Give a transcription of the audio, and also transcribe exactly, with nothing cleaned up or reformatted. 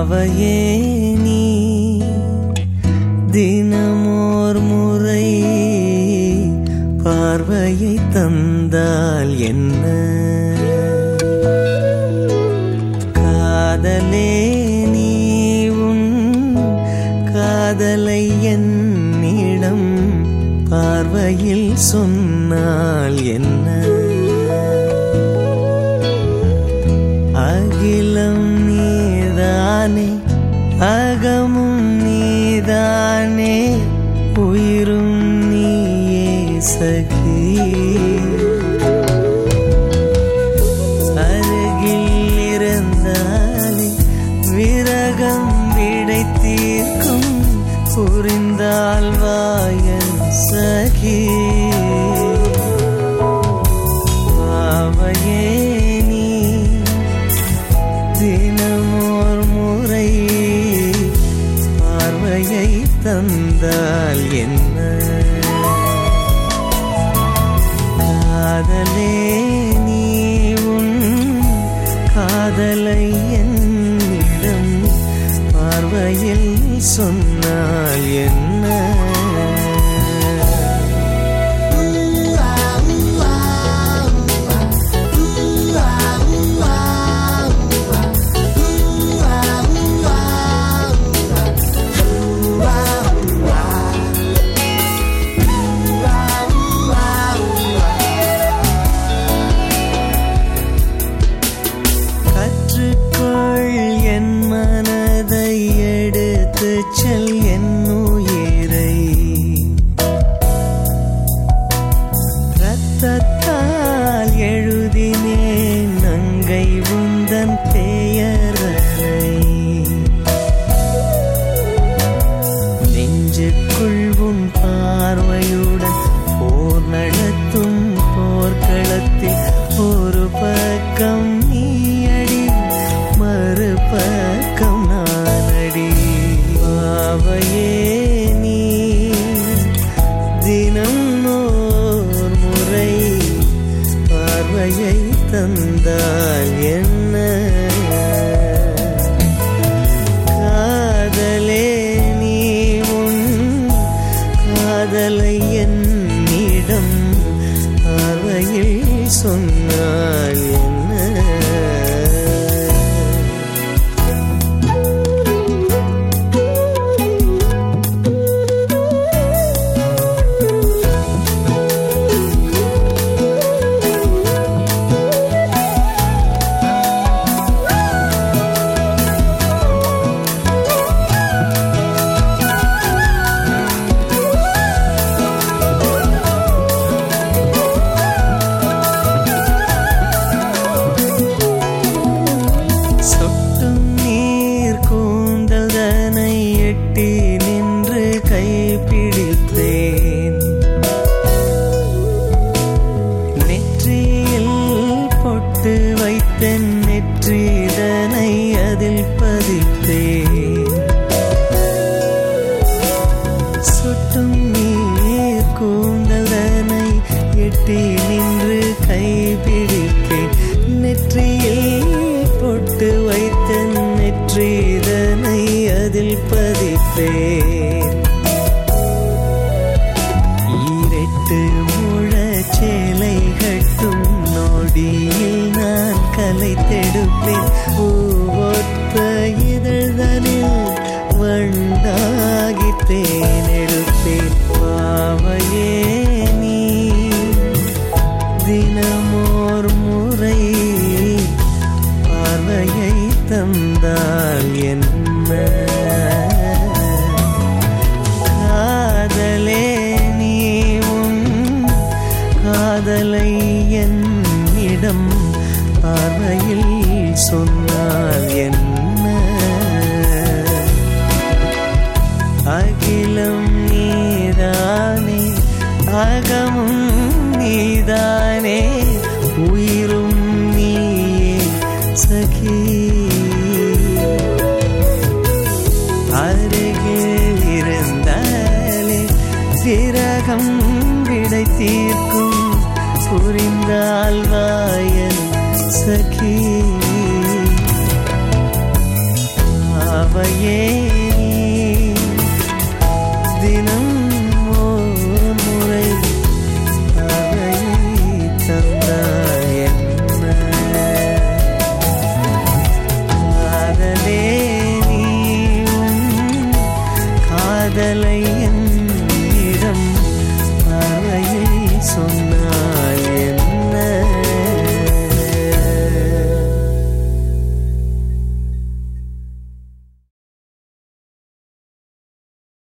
பாவையே நீ தினமோர் முறை பார்வையை தந்தால் என்ன? காதலே நீ உன் காதலை என்னிடம் பார்வையில் சொன்னால் என்ன? அகிலம் நீதானே, அகமும் நீதானே, உயிரும் நீயே சகி. அருகில் இருந்தாலே விரகம் விடை தீர்க்கும், புரிந்தால் வாயன் சகி. பாவையே நீ தினமோர் முறை பார்வையை தந்தால் என்ன? காதலே நீ உன் காதலை என்னிடம் பார்வையில் சொன்னால் என்ன? செல் என் உயிரை இரத்தத்தால் எழுதினேன் நங்கை உந்தன் பெயரை. நெஞ்சுக்குள் உன் பார்வையுடன் போர் நடத்தும் போர்க்களத்தில் ஒரு பக்கம் நீ அடி, மறுபக்கம் நான் அடி. பாவையே நீ தினம் ஓர் முறை பார்வையை தந்தால் என்ன? காதலே நீ உன் காதலை என்னிடம் பார்வையில் சொன்னால் என்ன? நின்று கைப்பிடித்தேன், நெற்றியில் பொட்டு வைத்தேன், நெற்றிதனை அதில் பதித்தேன். சொட்டும் நீர் கூந்தலனை எட்டி நின்று கைப்பிடித்தேன், நெற்றியில் பொட்டு வைத்தேன், நெற்றிதனை அதில் பதித்தேன். ஈரெட்டு முழச்சேலை கட்டும் நொடியில் நான் கலைத்தெடுப்பேன், ஒத்த இதழ்தனில் வண்டாகி தேனெடுப்பேன். பாவையே நீ தினமோர் முறை பார்வையை தந்தால் என்ன? காதலே நீ உன் காதலை என்னிடம் பார்வையில் சொன்னால் என்ன? அகிலம் நீதானே, அகமும் நீதானே, உயிரும் நீயே சகி. அருகில் இருந்தாலே விரகம் விடை தீர்க்கும், புரிந்தால் வாயன் சகி. சொன்ன